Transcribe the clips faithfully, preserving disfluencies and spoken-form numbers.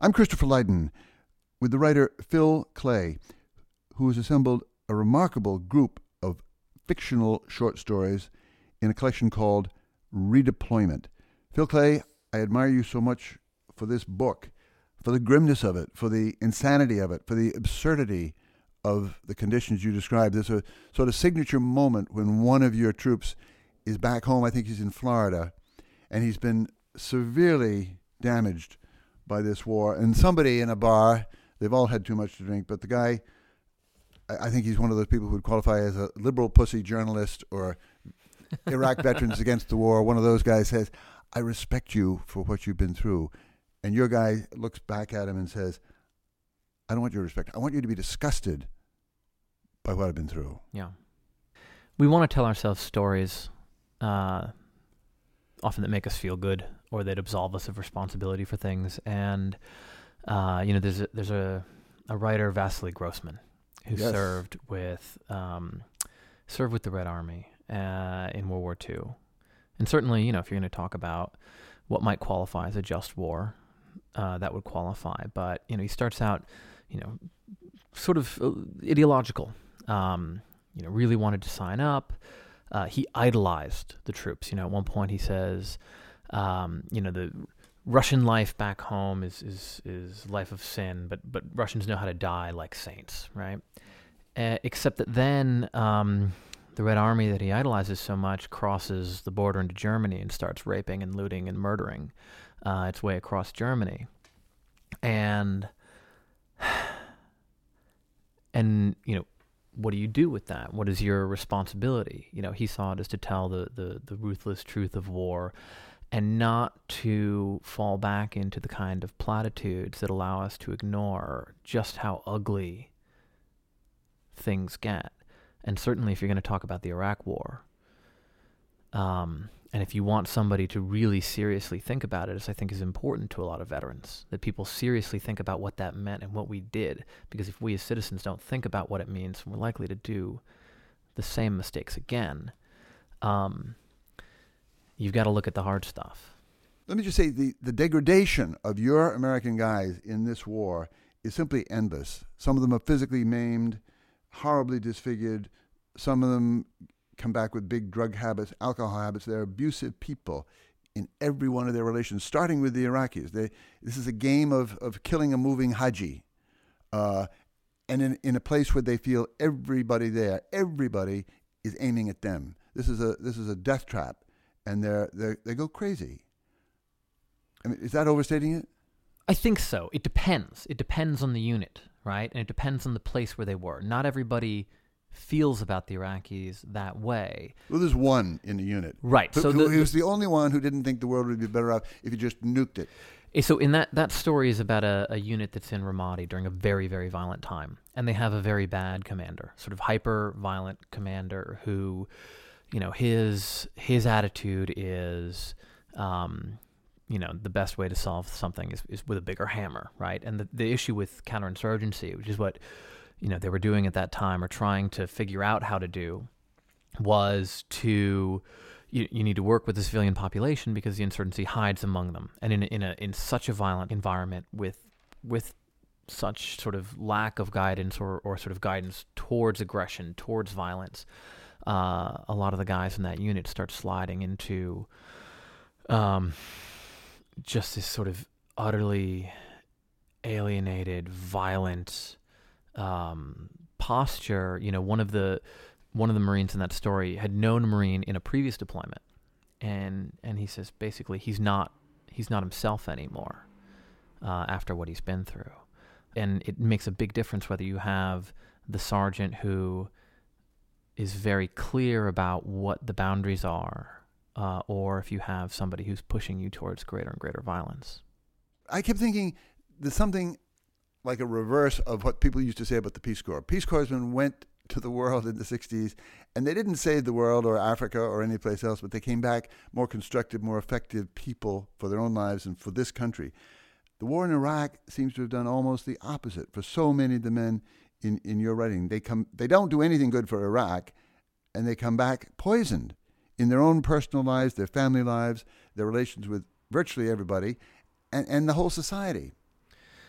I'm Christopher Lydon with the writer Phil Clay, who has assembled a remarkable group of fictional short stories in a collection called Redeployment. Phil Clay, I admire you so much for this book, for the grimness of it, for the insanity of it, for the absurdity of the conditions you describe. There's a sort of signature moment when one of your troops is back home. I think he's in Florida, and he's been severely damaged by this war. And somebody in a bar, they've all had too much to drink, but the guy, I think he's one of those people who would qualify as a liberal pussy journalist or Iraq Veterans Against the War. One of those guys says, I respect you for what you've been through. And your guy looks back at him and says, I don't want your respect. I want you to be disgusted by what I've been through. Yeah. We want to tell ourselves stories uh, often that make us feel good or that absolve us of responsibility for things. And, uh, you know, there's a, there's a, a writer, Vasily Grossman, who Yes. served with um, served with the Red Army uh, in World War Two. And certainly, you know, if you're going to talk about what might qualify as a just war, uh, that would qualify. But, you know, he starts out, you know, sort of uh, ideological, um, you know, really wanted to sign up. Uh, he idolized the troops. You know, at one point he says, um, you know, the Russian life back home is, is, is life of sin, but, but Russians know how to die like saints, right? Uh, except that then um, the Red Army that he idolizes so much crosses the border into Germany and starts raping and looting and murdering uh, its way across Germany. And, and you know, what do you do with that? What is your responsibility? You know, he saw it as to tell the, the, the ruthless truth of war and not to fall back into the kind of platitudes that allow us to ignore just how ugly things get. And certainly if you're going to talk about the Iraq War, um, and if you want somebody to really seriously think about it, as I think is important to a lot of veterans, that people seriously think about what that meant and what we did. Because if we as citizens don't think about what it means, we're likely to do the same mistakes again. Um, you've got to look at the hard stuff. Let me just say the, the degradation of your American guys in this war is simply endless. Some of them are physically maimed, horribly disfigured. Some of them come back with big drug habits, alcohol habits. They're abusive people in every one of their relations, starting with the Iraqis. They, this is a game of, of killing a moving haji. Uh, and in, in a place where they feel everybody there, everybody is aiming at them. This is a this is a death trap, and they're, they're they go crazy. I mean, is that overstating it? I think so. It depends. It depends on the unit, right? And it depends on the place where they were. Not everybody feels about the Iraqis that way. Well, there's one in the unit. Right. Who, so who, the, he was the only one who didn't think the world would be better off if you just nuked it. So in that, that story is about a, a unit that's in Ramadi during a very, very violent time. And they have a very bad commander, sort of hyper-violent commander who, you know, his his attitude is, um, you know, the best way to solve something is, is with a bigger hammer, right? And the, the issue with counterinsurgency, which is what, you know, they were doing at that time or trying to figure out how to do, was to, you, you need to work with the civilian population because the insurgency hides among them. And in, in, a, in such a violent environment with with such sort of lack of guidance or, or sort of guidance towards aggression, towards violence, uh, a lot of the guys in that unit start sliding into um, just this sort of utterly alienated, violent um, posture. You know, one of the one of the Marines in that story had known a Marine in a previous deployment, and and he says basically he's not he's not himself anymore uh, after what he's been through, and it makes a big difference whether you have the sergeant who is very clear about what the boundaries are, uh, or if you have somebody who's pushing you towards greater and greater violence. I kept thinking there's something like a reverse of what people used to say about the Peace Corps. Peace Corpsmen went to the world in the sixties, and they didn't save the world or Africa or any place else, but they came back more constructive, more effective people for their own lives and for this country. The war in Iraq seems to have done almost the opposite for so many of the men in, in your writing. They come, they don't do anything good for Iraq, and they come back poisoned in their own personal lives, their family lives, their relations with virtually everybody, and, and the whole society.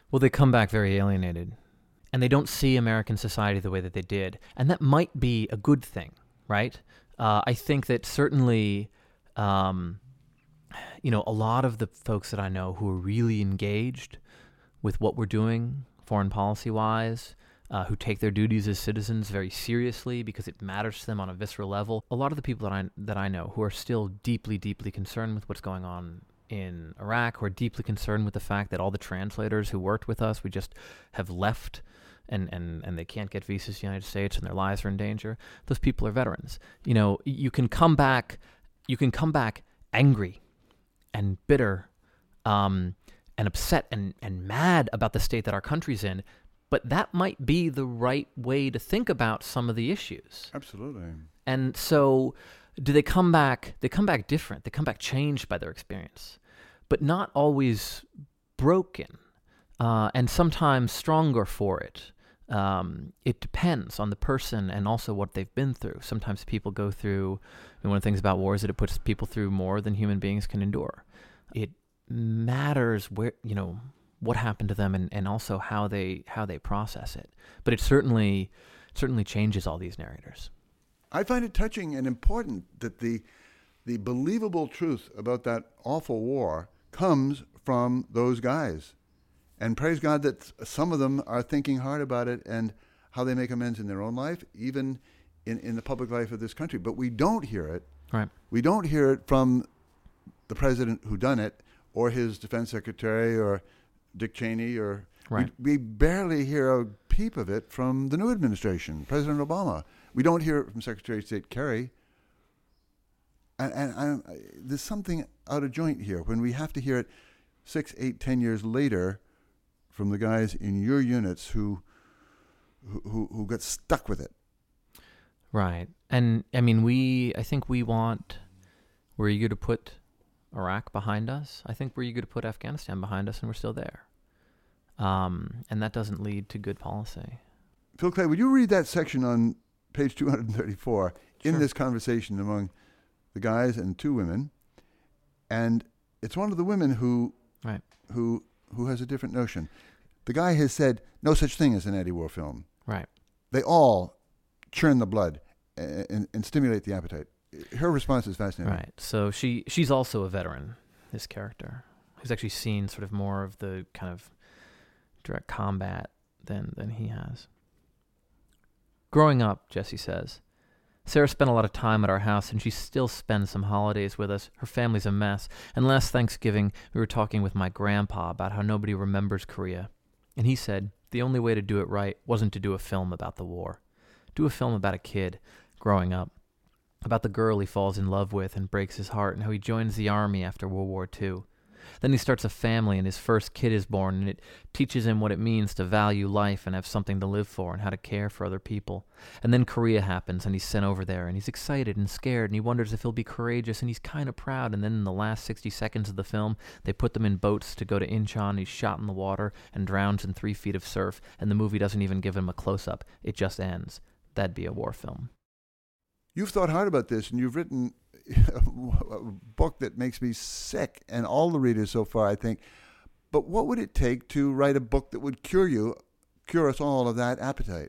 Well, they come back very alienated, and they don't see American society the way that they did, and that might be a good thing, right? Uh, I think that certainly, um, you know, a lot of the folks that I know who are really engaged with what we're doing foreign policy-wise, uh, who take their duties as citizens very seriously because it matters to them on a visceral level. A lot of the people that I that I know who are still deeply, deeply concerned with what's going on in Iraq, who are deeply concerned with the fact that all the translators who worked with us, we just have left, and, and, and they can't get visas to the United States, and their lives are in danger. Those people are veterans. You know, you can come back, you can come back angry and bitter, um, and upset and, and mad about the state that our country's in, but that might be the right way to think about some of the issues. Absolutely. And so do they come back, they come back different, they come back changed by their experience, but not always broken, uh, and sometimes stronger for it. Um, it depends on the person and also what they've been through. Sometimes people go through, and one of the things about war is that it puts people through more than human beings can endure. It matters where, you know, what happened to them, and, and also how they how they process it. But it certainly certainly changes all these narrators. I find it touching and important that the the believable truth about that awful war comes from those guys. And praise God that some of them are thinking hard about it and how they make amends in their own life, even in, in the public life of this country. But we don't hear it. Right. We don't hear it from the president who done it, or his defense secretary, or Dick Cheney, or right. we, we barely hear a peep of it from the new administration, President Obama. We don't hear it from Secretary of State Kerry. And, and I, there's something out of joint here when we have to hear it six, eight, ten years later from the guys in your units who who who got stuck with it. Right. And I mean, we, I think we want, we're eager to put Iraq behind us. I think we're eager to put Afghanistan behind us, and we're still there. Um, and that doesn't lead to good policy. Phil Clay, would you read that section on page two thirty-four in Sure. this conversation among the guys and two women? And it's one of the women who Right. who who has a different notion. The guy has said no such thing as an anti-war film. Right. They all churn the blood and, and, and stimulate the appetite. Her response is fascinating. Right. So she she's also a veteran, this character, who's actually seen sort of more of the kind of direct combat than than he has. Growing up, Jesse says, Sarah spent a lot of time at our house, and she still spends some holidays with us. Her family's a mess. And last Thanksgiving, we were talking with my grandpa about how nobody remembers Korea. And he said the only way to do it right wasn't to do a film about the war. Do a film about a kid growing up, about the girl he falls in love with and breaks his heart, and how he joins the army after World War Two. Then he starts a family, and his first kid is born, and it teaches him what it means to value life and have something to live for and how to care for other people. And then Korea happens, and he's sent over there, and he's excited and scared, and he wonders if he'll be courageous, and he's kind of proud. And then in the last sixty seconds of the film, they put them in boats to go to Incheon, and he's shot in the water and drowns in three feet of surf, and the movie doesn't even give him a close-up. It just ends. That'd be a war film. You've thought hard about this, and you've written a book that makes me sick, and all the readers so far, I think. But what would it take to write a book that would cure you, cure us all of that appetite?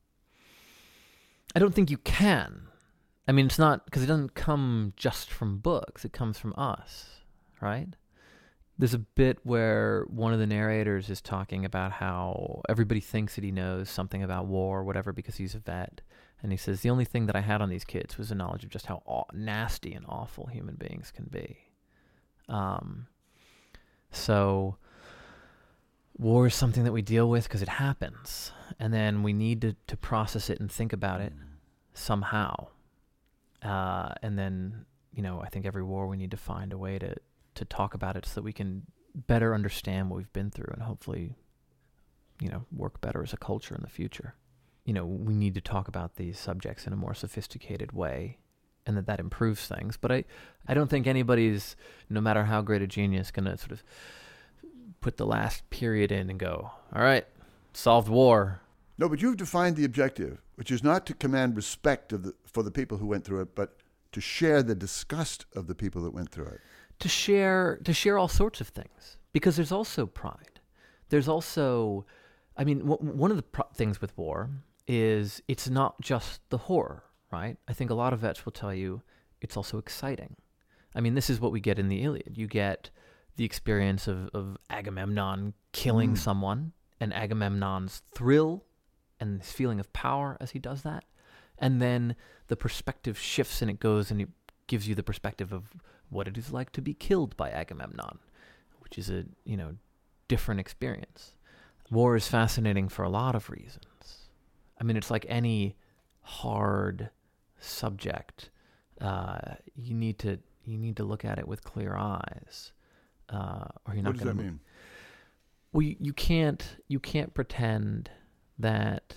I don't think you can. I mean, it's not, because it doesn't come just from books. It comes from us, right? There's a bit where one of the narrators is talking about how everybody thinks that he knows something about war or whatever because he's a vet. And he says, the only thing that I had on these kids was a knowledge of just how aw- nasty and awful human beings can be. Um, so war is something that we deal with because it happens. And then we need to, to process it and think about it somehow. Uh, and then, you know, I think every war we need to find a way to, to talk about it so that we can better understand what we've been through and hopefully, you know, work better as a culture in the future. You know, we need to talk about these subjects in a more sophisticated way, and that that improves things. But I, I don't think anybody's, no matter how great a genius, going to sort of put the last period in and go, all right, solved war. No, but you've defined the objective, which is not to command respect of the, for the people who went through it, but to share the disgust of the people that went through it. To share, to share all sorts of things, because there's also pride. there's also, I mean, w- one of the pro- things with war is it's not just the horror, right? I think a lot of vets will tell you it's also exciting. I mean, this is what we get in the Iliad. You get the experience of, of Agamemnon killing Mm. someone, and Agamemnon's thrill and his feeling of power as he does that. And then the perspective shifts and it goes and it gives you the perspective of what it is like to be killed by Agamemnon, which is a, you know, different experience. War is fascinating for a lot of reasons. I mean, it's like any hard subject. Uh, you need to you need to look at it with clear eyes, uh, or you're not What does going that to. mean? Well, you, you can't you can't pretend that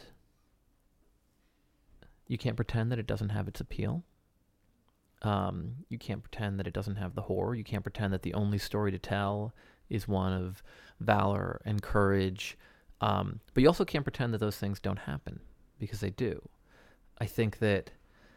you can't pretend that it doesn't have its appeal. Um, you can't pretend that it doesn't have the horror. You can't pretend that the only story to tell is one of valor and courage. Um, but you also can't pretend that those things don't happen, because they do. I think that,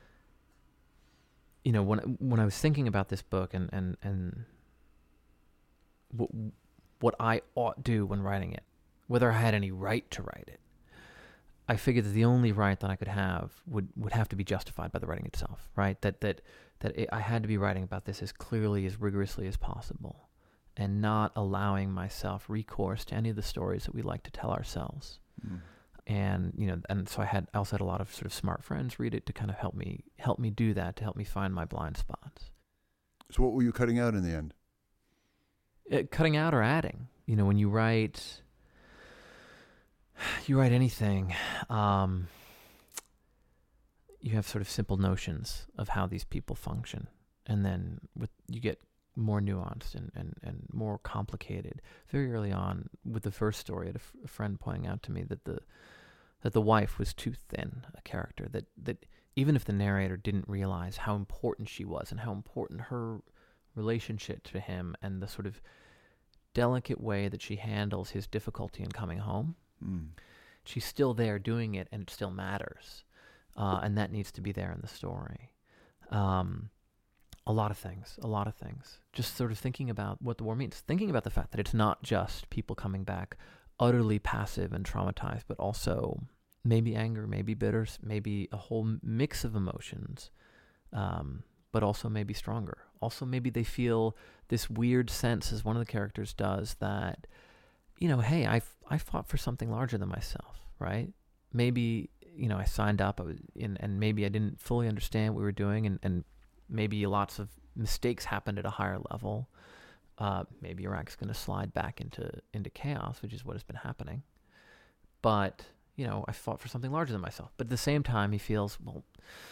you know, when when I was thinking about this book and and and what what I ought do when writing it, whether I had any right to write it, I figured that the only right that I could have would, would have to be justified by the writing itself, right? That that that it, I had to be writing about this as clearly, as rigorously as possible, and not allowing myself recourse to any of the stories that we like to tell ourselves. Mm. And you know, and so I had I also had a lot of sort of smart friends read it to kind of help me help me do that, to help me find my blind spots. So what were you cutting out in the end? Uh, cutting out or adding? You know, when you write, you write anything, um, you have sort of simple notions of how these people function, and then with you get more nuanced and, and, and more complicated. Very early on, with the first story, I had a, f- a friend pointing out to me that the that the wife was too thin a character, that, that even if the narrator didn't realize how important she was and how important her relationship to him and the sort of delicate way that she handles his difficulty in coming home, Mm. she's still there doing it, and it still matters. Uh, and that needs to be there in the story. Um, a lot of things, a lot of things. Just sort of thinking about what the war means. Thinking about the fact that it's not just people coming back utterly passive and traumatized, but also maybe anger, maybe bitter, maybe a whole mix of emotions, um, but also maybe stronger. Also maybe they feel this weird sense, as one of the characters does, that, you know, hey, I I fought for something larger than myself, right? Maybe, you know, I signed up I was in, and maybe I didn't fully understand what we were doing, and, and maybe lots of mistakes happened at a higher level. Uh, maybe Iraq's going to slide back into, into chaos, which is what has been happening. But, you know, I fought for something larger than myself. But at the same time, he feels, well,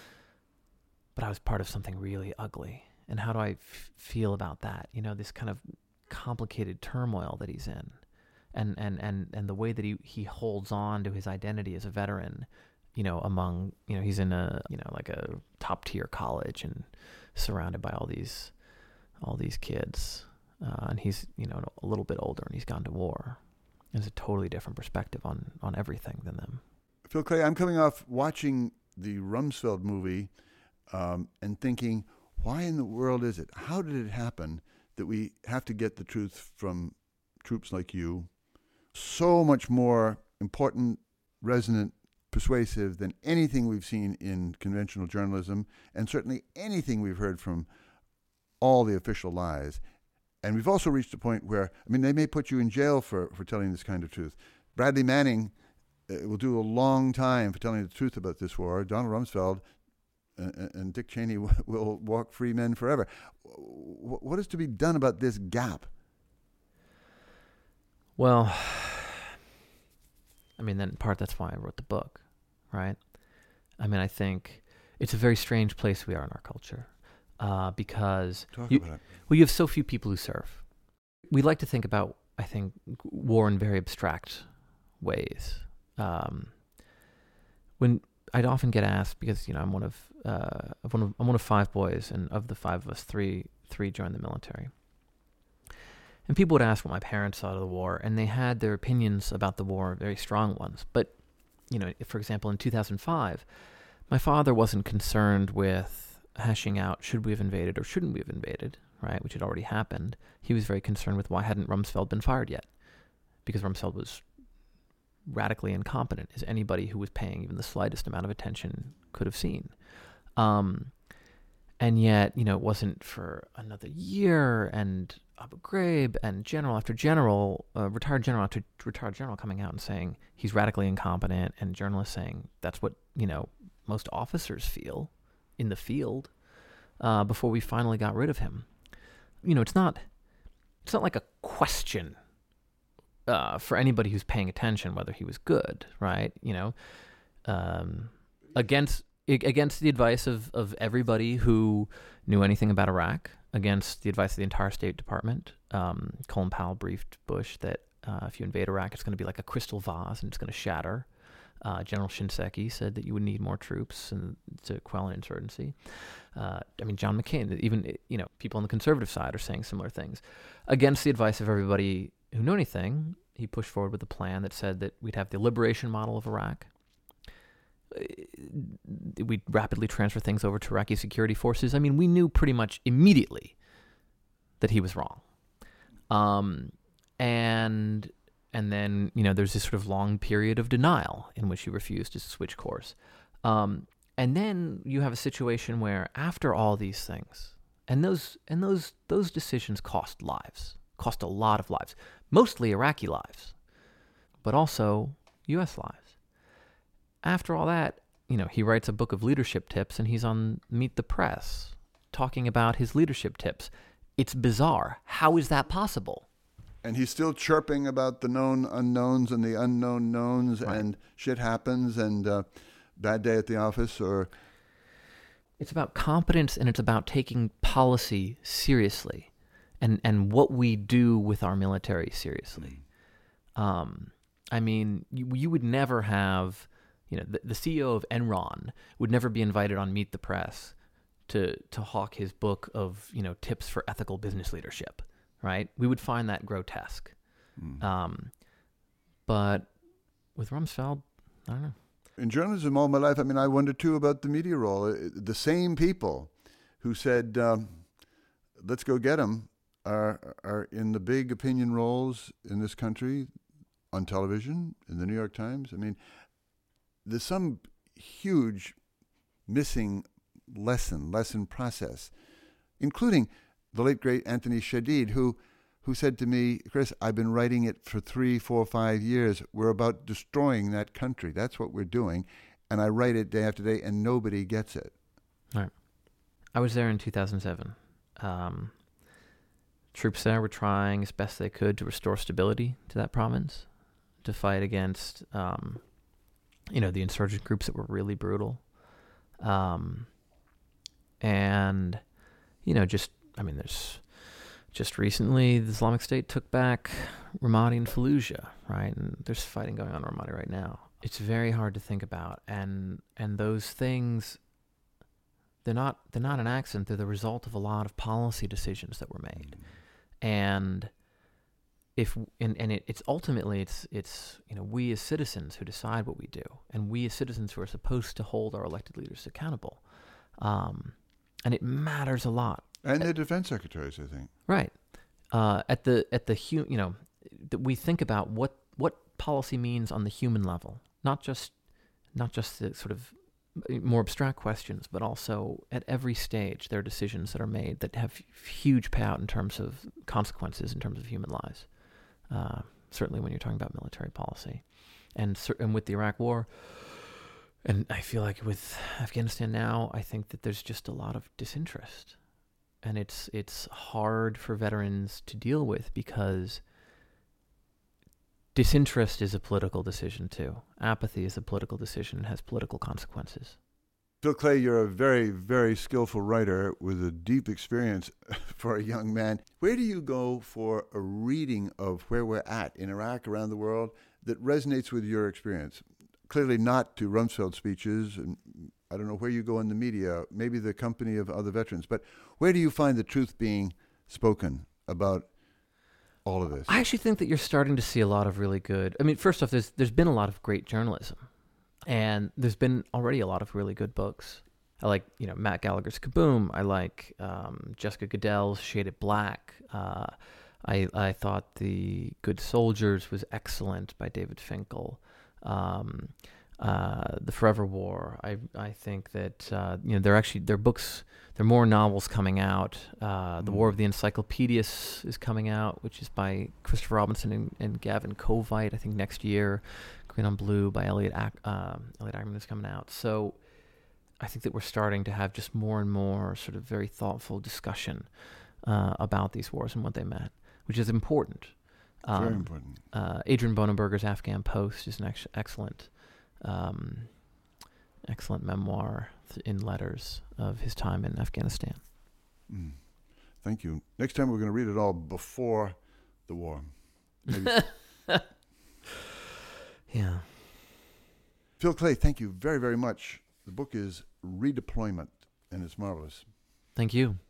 but I was part of something really ugly. And how do I f- feel about that? You know, this kind of complicated turmoil that he's in. And, and, and, and the way that he, he holds on to his identity as a veteran, you know, among, you know, he's in a, you know, like a top tier college and surrounded by all these, all these kids. Uh, and he's, you know, a little bit older and he's gone to war. It's a totally different perspective on, on everything than them. Phil Clay, I'm coming off watching the Rumsfeld movie um, and thinking, why in the world is it? How did it happen that we have to get the truth from troops like you? So much more important, resonant, persuasive than anything we've seen in conventional journalism, and certainly anything we've heard from all the official lies. And we've also reached a point where, I mean, they may put you in jail for, for telling this kind of truth. Bradley Manning uh, will do a long time for telling the truth about this war. Donald Rumsfeld uh, and Dick Cheney will walk free men forever. What is to be done about this gap? Well, I mean, then in part that's why I wrote the book, right? I mean, I think it's a very strange place we are in our culture. Uh, because Talk you, about it. well, you have so few people who serve. We like to think about, I think, war in very abstract ways. Um, when I'd often get asked, because you know I'm one of uh, one of I'm one of five boys, and of the five of us, three three joined the military. And people would ask what my parents thought of the war, and they had their opinions about the war, very strong ones. But you know, for example, in two thousand five, my father wasn't concerned with hashing out should we have invaded or shouldn't we have invaded, right, which had already happened. He was very concerned with why hadn't Rumsfeld been fired yet, because Rumsfeld was radically incompetent, as anybody who was paying even the slightest amount of attention could have seen. Um, and yet, you know, it wasn't for another year, and Abu Ghraib and general after general, uh, retired general after retired general coming out and saying he's radically incompetent, and journalists saying that's what, you know, most officers feel in the field, uh, before we finally got rid of him. You know, it's not, it's not like a question uh, for anybody who's paying attention whether he was good, right? You know, um, against against the advice of, of everybody who knew anything about Iraq, against the advice of the entire State Department. Um, Colin Powell briefed Bush that uh, if you invade Iraq, it's going to be like a crystal vase and it's going to shatter. Uh, General Shinseki said that you would need more troops and to quell an insurgency. Uh, I mean, John McCain, even, you know, people on the conservative side are saying similar things. Against the advice of everybody who knew anything, he pushed forward with a plan that said that we'd have the liberation model of Iraq. We'd rapidly transfer things over to Iraqi security forces. I mean, we knew pretty much immediately that he was wrong. Um, and... And then, you know, there's this sort of long period of denial in which he refused to switch course. Um, and then you have a situation where after all these things, and those and those those decisions cost lives, cost a lot of lives, mostly Iraqi lives, but also U S lives. After all that, you know, he writes a book of leadership tips, and he's on Meet the Press talking about his leadership tips. It's bizarre. How is that possible? And he's still chirping about the known unknowns and the unknown knowns, right. And shit happens, and uh, bad day at the office, or... It's about competence, and it's about taking policy seriously, and, and what we do with our military seriously. Mm. Um, I mean, you, you would never have, you know, the, the C E O of Enron would never be invited on Meet the Press to to hawk his book of, you know, tips for ethical business leadership. Right? We would find that grotesque. Mm. Um, but with Rumsfeld, I don't know. In journalism all my life, I mean, I wonder too about the media role. The same people who said, um, let's go get him, are, are in the big opinion roles in this country, on television, in the New York Times. I mean, there's some huge missing lesson, lesson process, including the late, great Anthony Shadid, who who said to me, Chris, I've been writing it for three, four, five years. We're about destroying that country. That's what we're doing. And I write it day after day, and nobody gets it. All right. I was there in two thousand seven. Um, troops there were trying as best they could to restore stability to that province, to fight against, um, you know, the insurgent groups that were really brutal. Um, and, you know, just I mean, there's just recently the Islamic State took back Ramadi and Fallujah, right? And there's fighting going on in Ramadi right now. It's very hard to think about, and and those things, they're not they're not an accident. They're the result of a lot of policy decisions that were made, and if and and it, it's ultimately it's it's you know we as citizens who decide what we do, and we as citizens who are supposed to hold our elected leaders accountable, um, and it matters a lot. And the defense secretaries, I think. Right. Uh, at the at the hu- you know, that we think about what, what policy means on the human level, not just not just the sort of more abstract questions, but also at every stage there are decisions that are made that have huge payout in terms of consequences in terms of human lives. Uh, certainly when you're talking about military policy, and and with the Iraq War. And I feel like with Afghanistan now, I think that there's just a lot of disinterest. And it's it's hard for veterans to deal with because disinterest is a political decision too. Apathy is a political decision and has political consequences. Phil Clay, you're a very, very skillful writer with a deep experience for a young man. Where do you go for a reading of where we're at in Iraq, around the world, that resonates with your experience? Clearly not to Rumsfeld speeches, and I don't know where you go in the media, maybe the company of other veterans, but where do you find the truth being spoken about all of this? I actually think that you're starting to see a lot of really good, I mean, first off, there's there's been a lot of great journalism, and there's been already a lot of really good books. I like, you know, Matt Gallagher's Kaboom. I like um, Jessica Goodell's Shaded Black. Uh, I I thought The Good Soldiers was excellent by David Finkel. Um, uh, The Forever War. I I think that uh, you know they're actually they're books. There are more novels coming out. Uh, the Mm. War of the Encyclopedias is coming out, which is by Christopher Robinson and, and Gavin Covite. I think next year. Green on Blue by Elliot Ac- uh, Elliot Ackerman is coming out. So I think that we're starting to have just more and more sort of very thoughtful discussion uh, about these wars and what they meant, which is important. Um, Very important. Uh, Adrian Bonenberger's Afghan Post is an ex- excellent, um, excellent memoir th- in letters of his time in Afghanistan. Mm. Thank you. Next time we're going to read it all before the war. Maybe. Yeah. Phil Clay, thank you very, very much. The book is Redeployment, and it's marvelous. Thank you.